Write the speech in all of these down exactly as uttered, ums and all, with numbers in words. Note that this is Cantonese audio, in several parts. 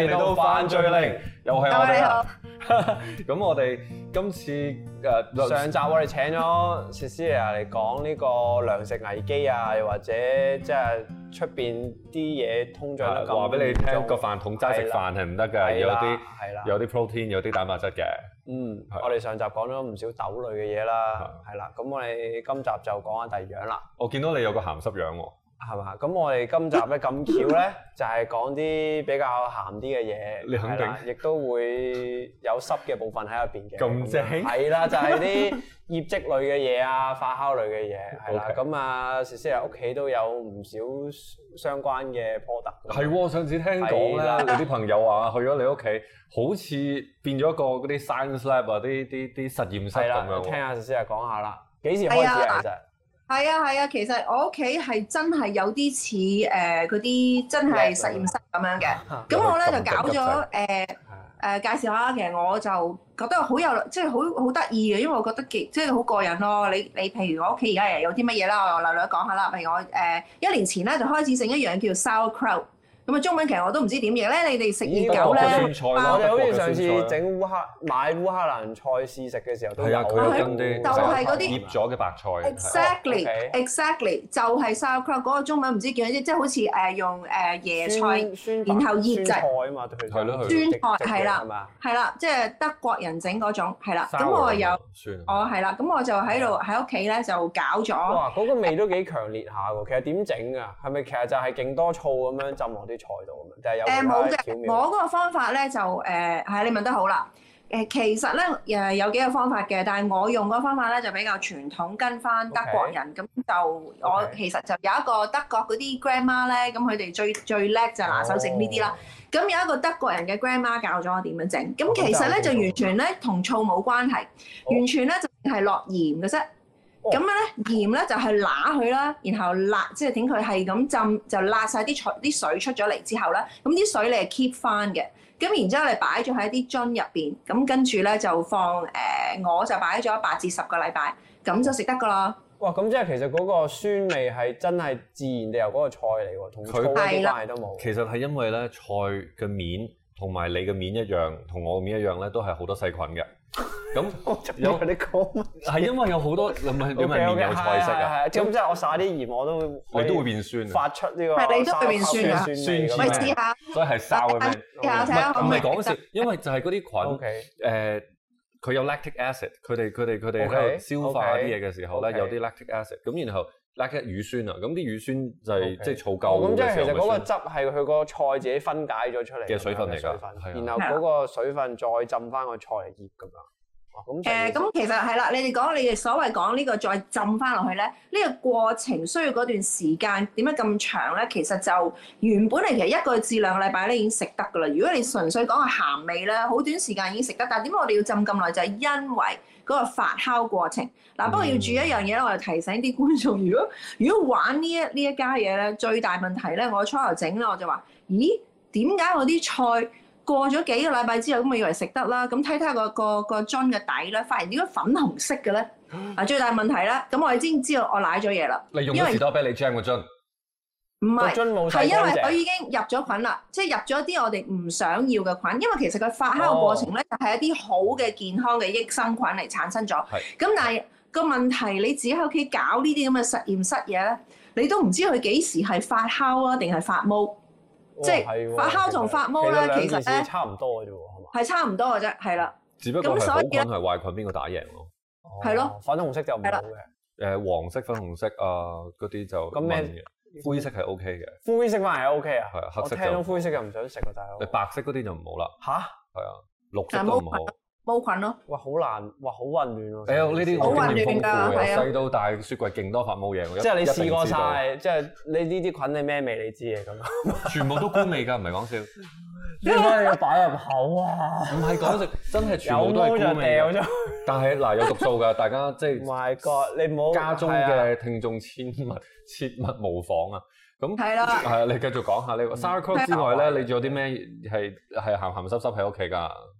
嚟到犯罪令，又係我哋啦。咁我哋今次誒上集我哋請咗 Cecilia 嚟講呢個糧食危機啊，又或者即係出邊啲嘢通脹得咁， 話俾你聽個飯桶齋食飯係唔得㗎，有啲有啲 protein 有啲蛋白質嘅。 嗯，我哋上集講咗唔少豆類嘅嘢啦，係啦，咁我哋今集就講下第二樣啦。 我見到你有個鹹濕樣喎。 係嘛？咁我哋今集咧咁巧咧，就係講啲比較鹹啲嘅嘢， 你肯定， 亦都會有濕嘅部分喺入邊嘅。 咁正係啦，就係啲醃漬類嘅嘢啊，發酵類嘅嘢，係啦。咁啊，Cecilia屋企都有唔少相關嘅 product。係喎，上次聽講咧，你啲朋友話去咗你屋企，好似變咗個嗰啲 science lab 啊，啲啲啲實驗室咁樣。 聽下 Cecilia講下啦，幾時開始啊？其實？ 係啊係啊，其實我屋企係真係有啲似誒嗰啲真係實驗室咁樣嘅。咁我咧就搞咗誒誒介紹下，其實我就覺得好有即係好好得意嘅，因為我覺得幾即係好過癮咯。你你譬如我屋企而家有啲乜嘢啦，我略略講下啦。譬如我誒、呃、一年前咧就開始整一樣叫 sauerkraut。咁啊，中文其實我都唔知點譯咧。你哋食熱狗咧， 我哋好似上次整烏克買烏克蘭菜試食嘅時候都有， 佢有跟啲就係嗰啲醃咗嘅白菜。 Exactly，exactly 就係 sauerkraut 嗰個中文唔知叫咩，即係好似誒用誒椰菜，然後醃製。 酸菜啊嘛， 係咯， 酸菜係啦，係啦，即係德國人整嗰種係啦。咁我有，我係啦，咁我就喺度喺屋企咧就搞咗。 哇！嗰個味都幾強烈下喎。其實點整啊？係咪其實就係勁多醋咁樣浸落啲菜度咁樣？定係有誒冇嘅，我嗰個方法咧就誒係你問得好啦。誒其實咧誒有幾個方法嘅，但係我用嗰個方法咧就比較傳統，跟翻德國人咁就我其實就有一個德國嗰啲 grandma 咧，咁佢哋最最叻就拿手整呢啲啦。咁有一個德國人嘅 grandma 教咗我點樣整。咁其實咧就完全咧同醋冇關係，完全咧就係落鹽嘅啫。咁樣咧鹽咧就係揦佢啦，然後辣即係點佢係咁浸，就辣晒啲水啲水出咗嚟之後咧，咁啲水你係 keep 翻嘅。咁然之後你擺咗喺啲樽入邊，咁跟住咧就放誒、呃，我就擺咗八至十個禮拜，咁就食得噶啦。 哇！咁即係其實嗰個酸味係真係自然地由嗰個菜嚟喎，同醋一啲關係都冇。 其實係因為咧菜嘅面同埋你嘅面一樣，同我嘅面一樣咧，都係好多細菌嘅。咁有啲講係因為有好多你咪你咪面有菜色啊。 咁即係我撒啲鹽我都會， 你都會變酸， 發出呢個係你都會變酸㗎， 酸咪試下。 所以係燒嘅咩？ 試下睇下。 唔係講笑，因為就係嗰啲菌誒，佢有 lactic acid，佢哋佢哋佢哋喺度消化啲嘢嘅時候咧，有啲 lactic acid，咁然後 lactic 乳酸啊，咁啲乳酸就係即係儲夠。 咁即係其實嗰個汁係佢個菜自己分解咗出嚟嘅水分嚟㗎， 然後嗰個水分再浸翻個菜嚟醃㗎嘛。 誒咁、呃、其實係啦，你哋講你哋所謂講呢個再浸翻落去咧，呢、呢個過程需要嗰段時間點解咁長咧？其實就原本嚟其實一個至兩個禮拜咧已經食得㗎啦。如果你純粹講個鹹味咧，好短時間已經食得。但係點解我哋要浸咁耐？就係、是、因為嗰個發酵過程。嗱、嗯，不過要注意一樣嘢咧，我就提醒啲觀眾，如果如果玩呢一呢一家嘢咧，最大問題咧，我初頭整咧我就話：咦，點解我啲菜過咗幾個禮拜之後，咁我以為食得啦，咁睇睇個個個樽嘅底咧，發現點解粉紅色嘅咧？啊，最大問題咧，咁我哋先知道我瀨咗嘢啦。 你用咗士多啤梨 jam 個樽？ 唔係，係因為佢已經入咗菌啦，即係入咗啲我哋唔想要嘅菌。因為其實佢發酵過程咧，就係一啲好嘅健康嘅益生菌嚟產生咗。係。咁但係個問題，你自己喺屋企搞呢啲咁嘅實驗室嘢咧，你都唔知佢幾時係發酵啊，定係發毛？即係發酵同發毛咧，其實咧差唔多嘅啫喎，係嘛？ 係差唔多嘅啫，係啦。 只不過係好菌係壞菌邊個打贏咯？ 係咯， 粉紅色就唔好嘅。 誒黃色、粉紅色啊嗰啲就咁嘅，灰色係 OK 嘅。 灰色反而係 OK 啊？ 係啊，黑色就。 我聽到灰色就唔想食啊，大佬。 你白色嗰啲就唔好啦。 吓？ 係啊，綠色都唔好。 毛菌咯。 哇，好難，哇，好混亂喎。 誒，呢啲好混亂㗎，係啊。 細到大雪櫃勁多發毛嘢， 即係你試過晒，即係你呢啲菌你咩味你知嘅咁。 全部都菇味㗎，唔係講笑。 點解你要擺入口啊？ 唔係講笑，真係全部都係菇味。 有毛就掉咗。 但係嗱，有毒素㗎，大家即係。 My God！你唔好家中嘅聽眾千勿切勿模仿啊！咁係啦， 係啊，你繼續講下呢個 sauerkraut 之外咧，你仲有啲咩係係鹹鹹濕濕喺屋企㗎？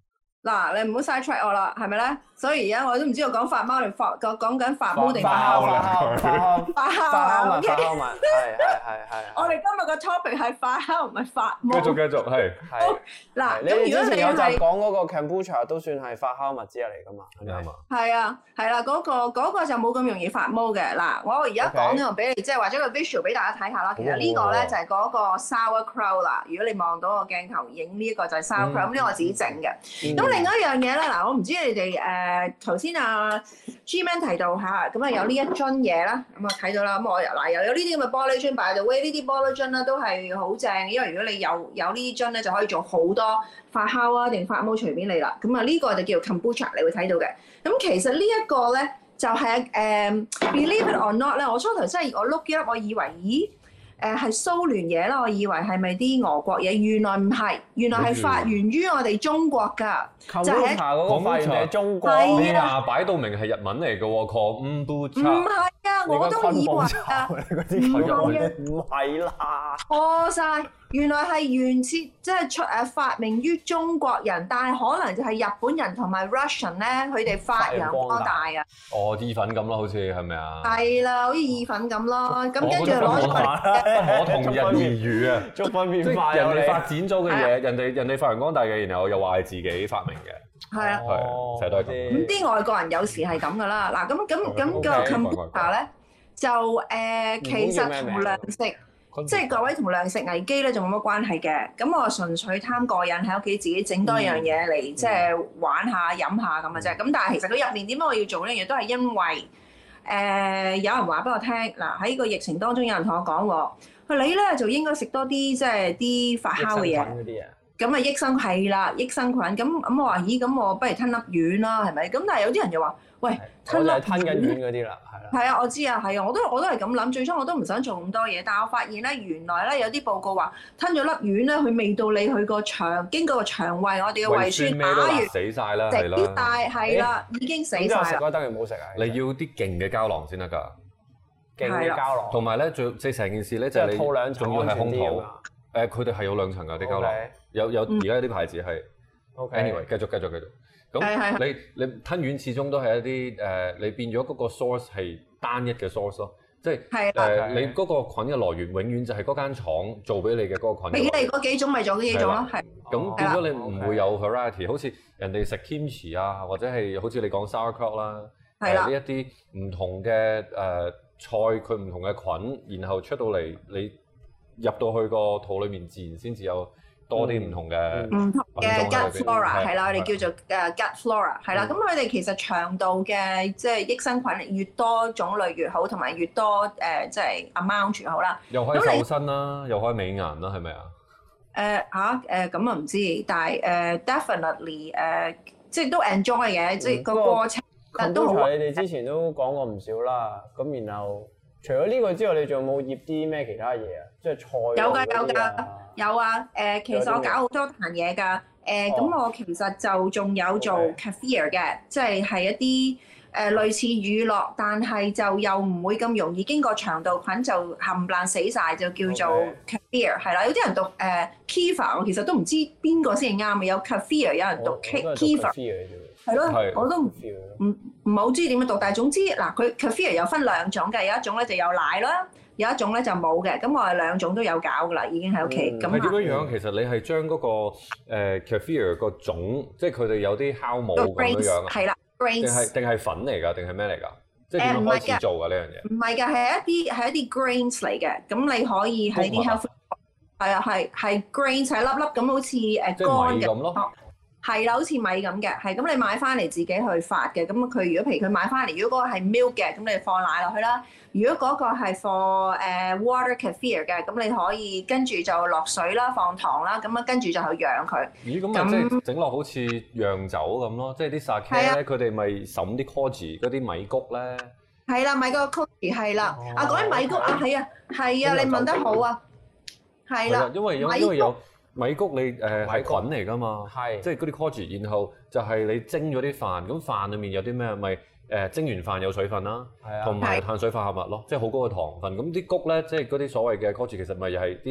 嗱，你唔好嘥 track 我啦，係咪咧？所以而家我都唔知我講發貓定發講講緊發毛定發酵發酵發酵發酵發酵物 OK 發酵物，係係係係。 我哋今日個 topic 係發酵唔係發毛。 繼續繼續係。 係嗱， 你咁如果你之前有集係講嗰個 kombucha 都算係發酵物之一嚟㗎嘛？ 啱啊。 係啊，係啦，嗰個嗰個就冇咁容易發毛嘅。嗱，我而家講呢個俾你，即係或者個 visual 俾大家睇下啦。其實呢個咧就係嗰個 sauerkraut 啦。如果你望到個鏡頭影呢一個就係 sauerkraut，咁呢個我自己整嘅。咁另外一樣嘢咧，嗱，我唔知你哋誒頭先啊 G-Man 提到嚇，咁啊有呢一樽嘢啦，咁啊睇到啦，咁我嗱又有呢啲咁嘅玻璃樽，by the way，呢啲玻璃樽咧都係好正嘅，因為如果你有有呢啲樽咧，就可以做好多發酵啊定發毛隨便你啦。咁啊呢個就叫 kombucha，你會睇到嘅。咁其實呢一個咧就係、是、誒、uh, believe it or not 咧，我初頭真係我 look it up，我以為咦誒係蘇聯嘢啦，我以為係咪啲俄國嘢？原來唔係，原來係發源於我哋中國㗎，就係嗰個發源係中國。 係啊，擺到明係日文嚟嘅喎 kombucha。 唔係啊，我都以為啊， 唔係啦， 錯晒。原來係原設即係出誒發明於中國人，但係可能就係日本人同埋 Russian 咧，佢哋發揚光大啊！ 哦，意粉咁咯，好似係咪啊？ 係啦，好似意粉咁咯。咁跟住攞出嚟， 我同人而語啊！ 中分變即化， 係人哋發展咗嘅嘢，人哋人哋發揚光大嘅，然後又話係自己發明嘅。 係啊， 係成日都係咁。 咁啲外國人有時係咁噶啦。嗱，咁咁咁個 kombucha 咧，就誒其實同糧食。即係各位同糧食危機咧，就冇乜關係嘅。咁我純粹貪過癮，喺屋企自己整多樣嘢嚟，嗯、即係玩下飲下咁嘅啫。咁但係其實佢入面點解我要做呢樣嘢，都係因為誒、呃、有人話俾我聽。嗱，喺個疫情當中，有人同我講喎，佢你咧就應該食多啲即係啲發酵嘅嘢。咁啊益生係啦，益生菌。咁咁我話咦，咁我不如吞粒丸啦，係咪？咁但係有啲人又話，喂，吞粒丸吞緊丸嗰啲啦，係啦。 係啊，我知啊，係啊，我都我都係咁諗。最初我都唔想做咁多嘢，但係我發現咧，原來咧有啲報告話吞咗粒丸咧，佢未到你去個腸，經過個腸胃，我哋嘅胃酸打完死曬啦，係啦， 食晒係啦，已經死晒啦。 食嗰得佢唔好食啊！ 你要啲勁嘅膠囊先得㗎， 勁嘅膠囊。 同埋咧，最即係成件事咧，就係你仲要係空肚。誒，佢哋係有兩層㗎啲膠囊，有有而家有啲牌子係。Anyway，繼續繼續繼續。咁你你吞丸始終都係一啲誒，你變咗嗰個 source 係單一嘅 source 咯，即係誒你嗰個菌嘅來源永遠就係嗰間廠做俾你嘅嗰個菌。俾你嗰幾種咪做嗰幾種咯，係。 咁變咗你唔會有 variety，好似人哋食 kimchi 啊，或者係好似你講 sauerkraut 啦，誒呢一啲唔同嘅誒菜，佢唔同嘅菌，然後出到嚟你入到去個肚裡面，自然先至有。多啲唔同嘅唔同嘅 gut flora 係啦，我哋叫做誒 gut flora 係啦。咁佢哋其實腸道嘅即係益生菌越多種類越好，同埋越多誒即係 amount 越好啦。 又可以瘦身啦，又可以美顏啦，係咪啊？ 誒嚇誒咁啊唔知，但係誒 definitely 誒即係都 enjoy 嘅，即係個過程都好。 你哋之前都講過唔少啦，咁然後除咗呢個之外，你仲有冇醃啲咩其他嘢啊？即係菜有㗎有㗎。有啊，誒、呃、其實我搞好多壇嘢㗎，誒咁、呃、我其實就仲有做 kefir 嘅，即係係一啲誒、呃、類似乳酪，但係就又唔會咁容易經過腸道菌就冚唪唥死晒，就叫做 kefir 係啦。有啲人讀誒、呃、kefir，我其實都唔知邊個先係啱嘅，有 kefir，有人讀 kefir，係咯，我都唔唔唔係好知點樣讀，但係總之嗱，佢 kefir 有分兩種嘅，有一種咧就有奶啦。有一種咧就冇嘅，咁我係兩種都有搞噶啦，已經喺屋企。咁係點樣樣？其實你係將嗰個誒 kefir 個種，即係佢哋有啲酵母咁樣樣啊？ 係啦 grains 定係定係粉嚟㗎？定係咩嚟㗎？即係點樣開始做㗎呢樣嘢？ 唔係㗎，係一啲係一啲 grains 嚟嘅。咁你可以喺啲 health 係啊係係 grains 係粒粒咁，好似誒乾嘅。 咁咯。 係啦，好似米咁嘅，係咁你買翻嚟自己去發嘅。咁佢如果譬如佢買翻嚟，如果嗰個係 milk 嘅，咁你放奶落去啦。如果嗰個係 for 誒 water kefir 嘅，咁你可以跟住就落水啦，放糖啦，咁啊跟住就去釀佢。 咦，咁咪即係整落好似釀酒咁咯？即係啲 sake 咧，佢哋咪滲啲 koji 嗰啲米谷咧。 係啦，米個 koji 係啦。啊，講起米谷啊，係啊，係啊，你問得好啊。係啦， 因為因為有。米谷你誒係菌嚟㗎嘛，係即係嗰啲 koji，然後就係你蒸咗啲飯，咁飯裡面有啲咩？咪誒蒸完飯有水分啦，同埋碳水化合物咯，即係好高嘅糖分。咁啲谷咧，即係嗰啲所謂嘅 koji，其實咪又係啲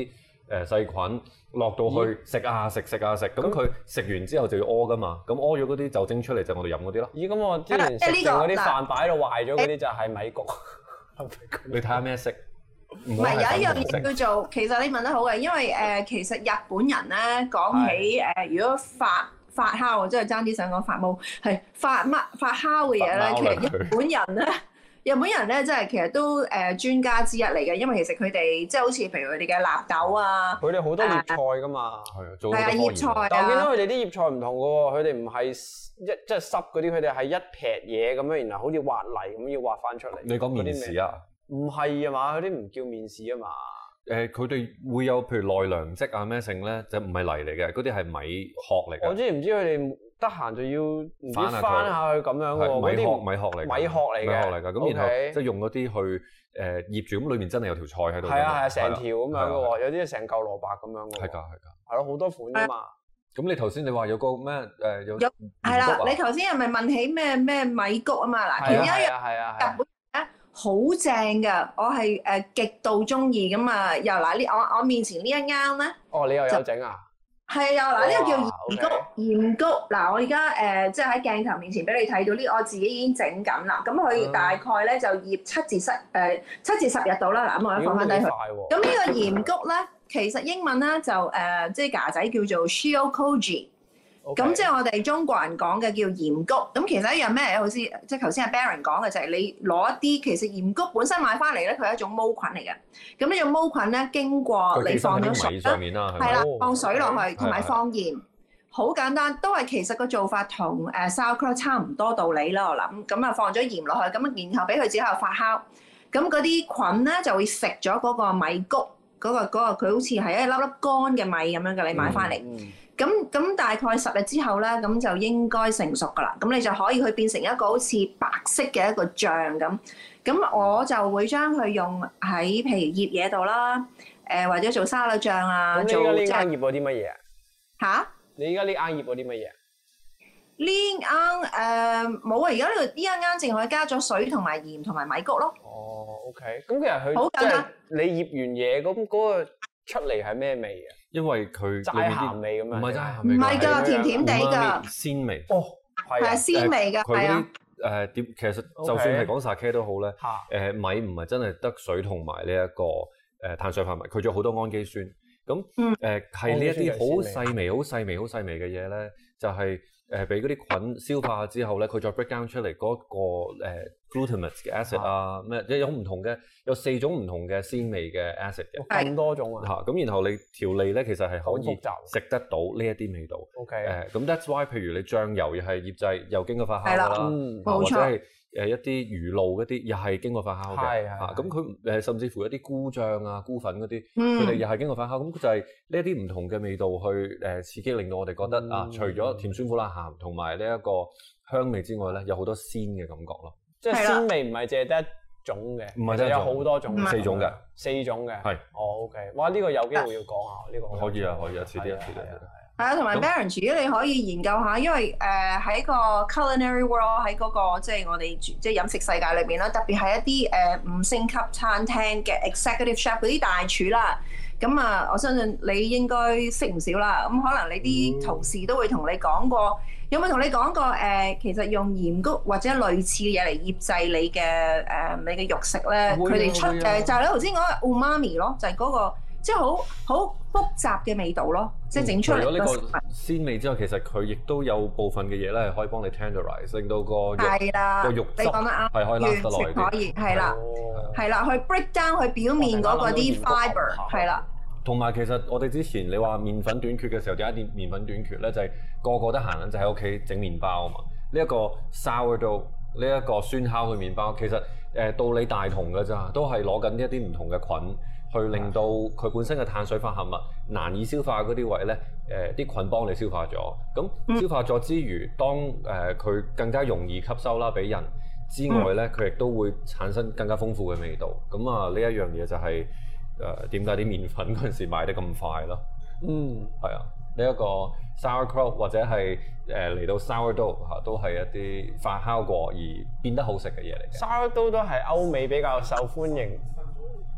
誒細菌落到去食啊食食啊食，咁佢食完之後就要屙噶嘛，咁屙咗嗰啲酒精出嚟就我哋飲嗰啲咯。 咦，咁我之前食剩嗰啲飯擺到壞咗嗰啲就係米谷。 你睇下咩色？ 唔係有一樣嘢叫做，其實你問得好嘅，因為誒、呃、其實日本人咧講起誒、呃，如果發發酵，即係爭啲想講發毛，係發乜發酵嘅嘢咧，其實日本人咧，日本人咧真係其實都誒、呃、專家之一嚟嘅，因為其實佢哋即係好似譬如佢哋嘅納豆啊， 佢哋好多葉菜㗎嘛，係啊，做係啊葉菜啊， 但我見到佢哋啲葉菜唔同㗎喎，佢哋唔係一即係濕嗰啲，佢哋係一撇嘢咁樣，然後好似挖泥咁要挖翻出嚟。 你講面豉啊？ 唔係啊嘛，嗰啲唔叫面豉啊嘛。 誒，佢哋會有譬如內糧漬啊咩性咧，就唔係泥嚟嘅，嗰啲係米殼嚟嘅。 我知唔知佢哋得閒就要唔知翻下去咁樣喎？ 米殼米殼嚟， 米殼嚟嘅， 米殼嚟㗎。咁然後即係用嗰啲去誒醃住，咁裏面真係有條菜喺度。係啊係啊，成條咁樣嘅喎，有啲係成嚿蘿蔔咁樣嘅喎。係㗎係㗎。係咯，好多款㗎嘛。咁你頭先你話有個咩誒有？ 係啦，你頭先係咪問起咩咩米谷啊嘛？嗱，其中一樣日本咧好正㗎，我係誒極度中意咁啊！又嗱呢我我面前呢一啱咧。 哦，你又有整啊？ 係啊，嗱呢個叫鹽谷，鹽谷嗱我而家誒即係喺鏡頭面前俾你睇到呢，我自己已經整緊啦。咁佢大概咧就醃七至十誒七至十日到啦。嗱咁我一放翻低佢。咁呢個鹽谷咧，其實英文咧就誒即係架仔叫做 shiokoji。咁即係我哋中國人講嘅叫鹽谷。咁其實一樣咩嚟？好似即係頭先阿 Baron 講嘅就係你攞一啲其實鹽谷本身買翻嚟咧，佢係一種毛菌嚟嘅。咁呢種毛菌咧經過你放咗水啦，係啦，放水落去同埋放鹽，好簡單，都係其實個做法同誒 sauerkraut 差唔多道理啦。我諗咁啊放咗鹽落去，咁然後俾佢之後發酵，咁嗰啲菌咧就會食咗嗰個米谷嗰個嗰個佢好似係一粒粒乾嘅米咁樣嘅，你買翻嚟。咁咁大概十日之後咧，咁就應該成熟㗎啦。咁你就可以去變成一個好似白色嘅一個醬咁。咁我就會將佢用喺譬如醃嘢度啦，誒、呃、或者做沙律醬啊。做咁你依家呢啱醃嗰啲乜嘢啊？ 嚇？ 你依家呢啱醃嗰啲乜嘢？ 呢啱誒冇啊！而家呢度呢一啱淨係加咗水同埋鹽同埋米谷咯。 哦 ，OK。咁其實佢好簡單。 你醃完嘢咁嗰個出嚟係咩味啊？ 因為佢齋鹹味咁樣， 唔係齋鹹味， 唔係㗎，甜甜地㗎， 鮮味。 哦，係啊，鮮味㗎，係啊。 誒點其實就算係講 sake 都好咧，誒米唔係真係得水同埋呢一個誒碳水化合物，佢仲有好多氨基酸。咁誒係呢一啲好細微、好細微、好細微嘅嘢咧，就係誒俾嗰啲菌消化之後咧，佢再 break down 出嚟嗰個誒 glutamate 嘅 acid 啊，咩即係有唔同嘅，有四種唔同嘅鮮味嘅 acid 嘅， 咁多種啊。 嚇咁然後你調理咧，其實係可以食得到呢一啲味道。 OK。 誒咁 that's why，譬如你醬油又係醃製，又經過發酵啦， 或者係誒一啲魚露嗰啲，又係經過發酵嘅。 係嚇咁佢誒甚至乎一啲菇醬啊、菇粉嗰啲，佢哋又係經過發酵。咁就係呢一啲唔同嘅味道去誒刺激，令到我哋覺得啊，除咗甜酸苦辣鹹同埋呢一個香味之外咧，有好多鮮嘅感覺咯。 即係鮮味唔係淨係得一種嘅， 唔係真係有好多種， 四種嘅， 四種嘅。 係。 哦 OK，哇！呢個有機會要講下呢個。 可以啊，可以啊，遲啲啊，遲啲啊。 係啊，同埋 Baron，如果你可以研究下，因為誒喺個 culinary world 喺嗰個即係我哋即係飲食世界裏邊啦，特別係一啲誒五星級餐廳嘅 executive chef 嗰啲大廚啦，咁啊，我相信你應該識唔少啦。咁可能你啲同事都會同你講過，有冇同你講過誒？其實用鹽谷或者類似嘅嘢嚟醃製你嘅誒你嘅肉食咧，佢哋出誒就係你頭先講嘅 umami 咯，就係嗰個即係好好複雜嘅味道咯，即係整出嚟。 除咗呢個鮮味之外，其實佢亦都有部分嘅嘢咧，係可以幫你 tenderize，令到個肉個肉質係可以拉得耐啲。 完全可以，係啦，係啦，去 break down 佢表面嗰個啲 fibre，係啦。 同埋其實我哋之前你話麵粉短缺嘅時候，點解啲麵粉短缺咧？就係個個得閒就喺屋企整麵包啊嘛。呢一個 sourdough，呢一個酸烤嘅麵包，其實誒道理大同㗎咋，都係攞緊一啲唔同嘅菌。去令到佢本身嘅碳水化合物難以消化嗰啲位咧，誒、呃、啲菌幫你消化咗。咁消化咗之餘，當誒佢、呃、更加容易吸收啦，俾人之外咧，佢亦都會產生更加豐富嘅味道。咁啊，呢一樣嘢就係誒點解啲麵粉嗰陣時賣得咁快咯？嗯，係啊，呢、這、一個 sauerkraut 或者係誒嚟到 sourdough 嚇，都係一啲發酵過而變得好食嘅嘢嚟嘅。 sourdough 都係歐美比較受歡迎。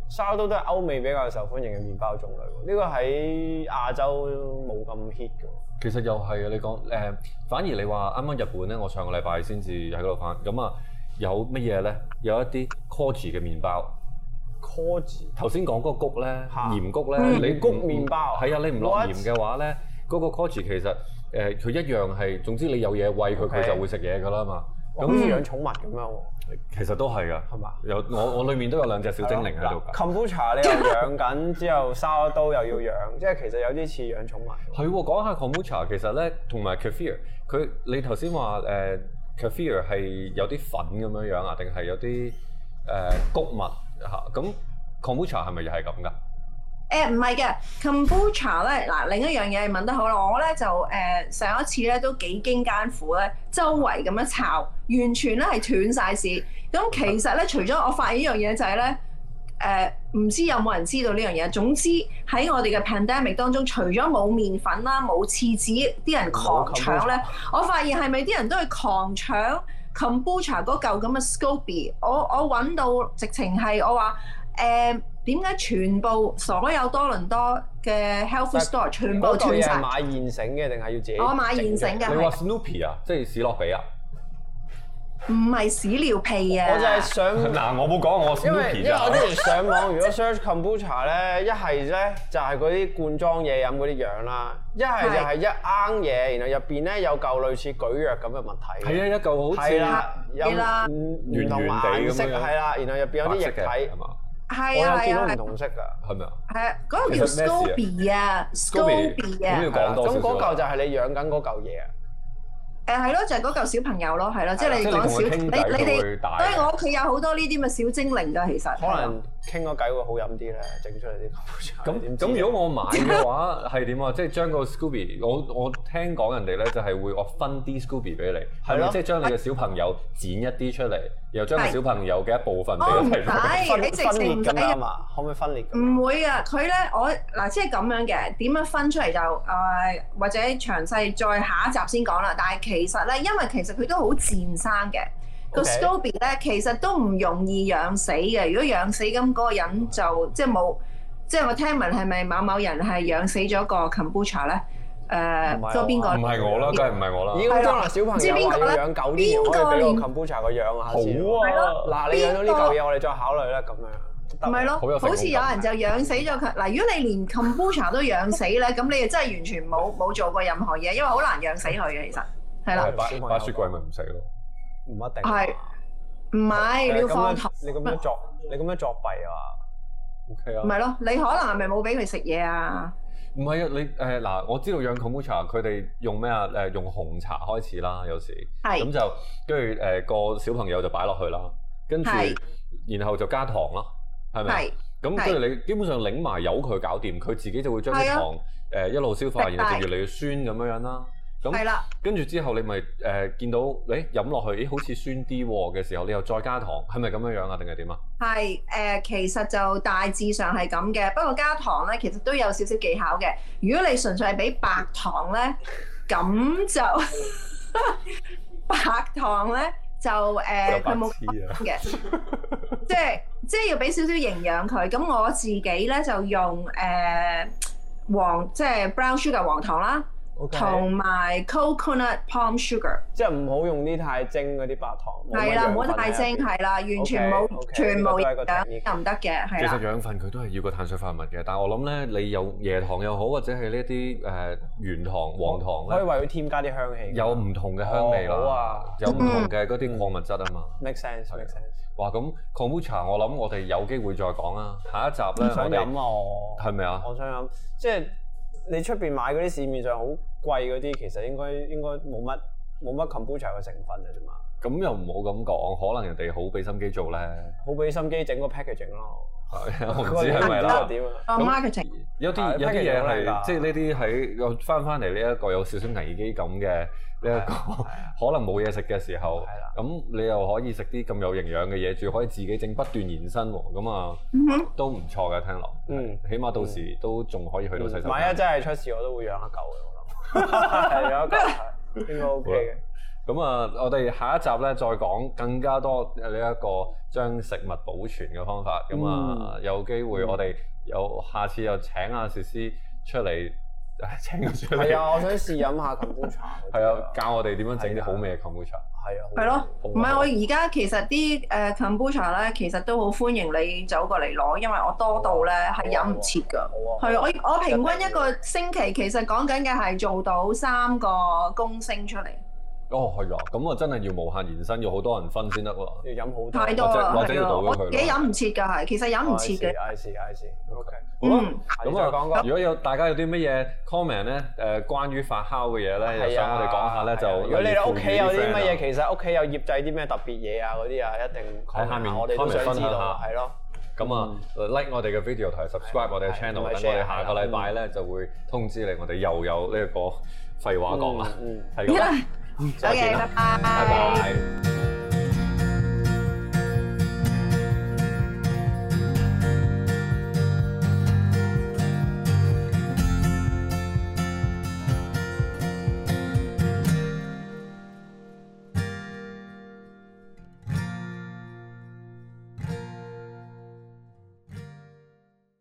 sourdough 都係歐美比較受歡迎嘅麵包種類喎。呢個喺亞洲冇咁 hit 嘅。 其實又係啊，你講誒、呃，反而你話啱啱日本咧，我上個禮拜先至喺嗰度翻，咁啊有乜嘢咧？有一啲 koji 嘅麵包。 koji 頭先講嗰個谷咧，鹽谷咧， 嗯、 你谷麵包係啊，你唔落鹽嘅話咧，嗰、那個 koji 其實誒佢、呃、一樣係，總之你有嘢餵佢，佢 Okay. 就會食嘢噶啦嘛。 咁好似養寵物咁樣喎。 其實都係㗎，係嘛？有我我裏面都有兩隻小精靈喺度。 Kombucha 你又養緊，之後sourdough又要養，即係其實有啲似養寵物。係喎，講下 Kombucha 其實咧，同埋 kefir，佢你頭先話誒 kefir 係有啲粉咁樣樣啊，定係有啲誒、呃、谷物嚇？咁 Kombucha 係咪又係咁㗎？ 誒唔係嘅 Kombucha 咧，嗱另一樣嘢你問得好啦，我咧就誒、呃、上一次咧都幾經艱苦咧，周圍咁樣抄，完全咧係斷晒市。咁其實咧，除咗我發現一樣嘢就係咧，誒唔知有冇人知道呢樣嘢。總之喺我哋嘅 pandemic 當中，除咗冇麵粉啦、冇廁紙，啲人狂搶咧，我發現係咪啲人都係狂搶 Kombucha 嗰嚿咁嘅 Scoby？我我揾到直情係我話誒。點解全部所有多倫多嘅 health food store 全部斷晒？ 嗰嚿嘢係買現成嘅定係要自己？ 我買現成嘅。 你話 Snoopy 啊，即係史諾比啊？ 唔係屎尿屁啊！ 我就係想嗱，我冇講我 Snoopy 因為因為我之前上網，如果 search Kombucha 咧，一係咧就係嗰啲罐裝嘢飲嗰啲樣啦，一係就係一罌嘢，然後入邊咧有嚿類似蒟蒻咁嘅物體。 係啊，一嚿好似有唔同顏色係啦，然後入邊有啲液體係嘛？ 係啊， 我有見到唔同色㗎， 係咪啊？ 係啊，嗰個叫 Scoby 啊 ，Scoby 啊。 咁要講多少少？ 咁嗰嚿就係你養緊嗰嚿嘢啊？ 誒係咯，就係嗰嚿小朋友咯，係咯，即係你講小，你你哋，所以我屋企有好多呢啲咁嘅小精靈㗎，其實。 可能傾個偈會好飲啲咧，整出嚟啲 Kombucha。 咁咁如果我買嘅話係點啊？即係將個 Scoby，我我聽講人哋咧就係會我分啲 Scoby 俾你，係咪？即係將你嘅小朋友剪一啲出嚟，又將個小朋友嘅一部分俾一齊分。你直情唔使㗎嘛？可唔可以分裂？ 唔會啊！佢咧我嗱即係咁樣嘅，點樣分出嚟就誒或者詳細再下一集先講啦。但係其實咧，因為其實佢都好賤生嘅。個 Scoby 咧其實都唔容易養死嘅。如果養死咁嗰個人就即係冇，即係我聽聞係咪某某人係養死咗個 Kombucha 咧？誒，嗰邊個？ 唔係我啦，梗係唔係我啦。 已經將來小朋友話要養狗啲，可以俾個 Kombucha 個養下先。好啊！嗱，你養咗呢嚿嘢，我哋再考慮啦。咁樣。 唔係咯，好似有人就養死咗佢。嗱，如果你連 Kombucha 都養死咧，咁你就真係完全冇冇做過任何嘢，因為好難養死佢嘅，其實係啦。 擺擺雪櫃咪唔食咯。 唔一定係，唔係你要放頭。 你咁樣作，你咁樣作弊啊 ？O K 啊。唔係咯，你可能係咪冇俾佢食嘢啊？ 唔係啊，你誒嗱、呃，我知道養 Kombucha 佢哋用咩啊？誒用紅茶開始啦，有時咁就跟住誒個小朋友就擺落去啦，跟住然後就加糖啦，係咪？咁跟住你基本上擰埋由佢搞掂，佢自己就會將啲糖誒、呃、一路消化，然後就越嚟越酸咁樣樣啦。咁跟住之後你咪誒、呃、見到誒飲落去，咦好似酸啲喎嘅時候，你又再加糖，係咪咁樣樣啊？定係點啊？係誒、呃，其實就大致上係咁嘅，不過加糖咧其實都有少少技巧嘅。如果你純粹係俾白糖咧，咁就白糖咧就誒佢冇嘅，即係即係要俾少少營養佢。咁我自己咧就用誒、呃、黃即係 brown sugar 黃糖啦。同埋 coconut palm sugar，即係唔好用啲太精嗰啲白糖。 係啦，唔好太精，係啦，完全冇，全冇營養又唔得嘅，係啦。 其實養分佢都係要個碳水化合物嘅，但係我諗咧，你有椰糖又好，或者係呢啲誒原糖、黃糖咧， 可以為佢添加啲香氣， 有唔同嘅香味啦， 好啊， 有唔同嘅嗰啲礦物質啊嘛。 Make sense，make sense。 哇，咁 Kombucha 我諗我哋有機會再講啦，下一集咧我哋想飲啊，我係咪啊？ 我想飲，即係。你出邊買嗰啲市面上好貴嗰啲，其實應該應該冇乜冇乜 Kombucha 嘅成分嘅啫嘛。 咁又唔好咁講，可能人哋好俾心機做咧， 好俾心機整個 packaging 咯。 係，我唔知係咪啦。 點啊 marketing 有啲有啲嘢係即係呢啲喺又翻翻嚟呢一個有少少危機感嘅呢一個，可能冇嘢食嘅時候，咁你又可以食啲咁有營養嘅嘢，仲可以自己整不斷延伸喎，咁啊都唔錯嘅，聽落。嗯，起碼到時都仲可以去到洗手間。 萬一真係出事，我都會養一嚿嘅，我諗。係養一嚿，應該 OK 嘅。 咁啊，我哋下一集咧再講更加多呢一個將食物保存嘅方法。咁啊，有機會我哋有下次又請阿詩詩出嚟，請佢出嚟。 係啊，我想試飲下 kombucha。 係啊，教我哋點樣整啲好味嘅 kombucha。 係啊。係咯，唔係我而家其實啲誒 kombucha 咧，其實都好歡迎你走過嚟攞，因為我多到咧係飲唔切㗎。係我我平均一個星期其實講緊嘅係做到三個公升出嚟。 哦，係啊，咁啊真係要無限延伸，要好多人分先得喎。 要飲好多， 太多啦， 或者要倒咗佢。 我幾飲唔切㗎，係其實飲唔切嘅。 I see, I see, OK。 好啦，咁啊，如果有大家有啲乜嘢 comment 咧，誒關於發酵嘅嘢咧，又想我哋講下咧，就如果你哋屋企有啲乜嘢，其實屋企有醃製啲咩特別嘢啊嗰啲啊，一定喺下面我哋都想知道，係咯。 咁啊 ，like 我哋嘅 video 同埋 subscribe 我哋嘅 channel，等我哋下個禮拜咧就會通知你，我哋又有呢一個廢話講啦。係咁啦。再見啦，拜拜。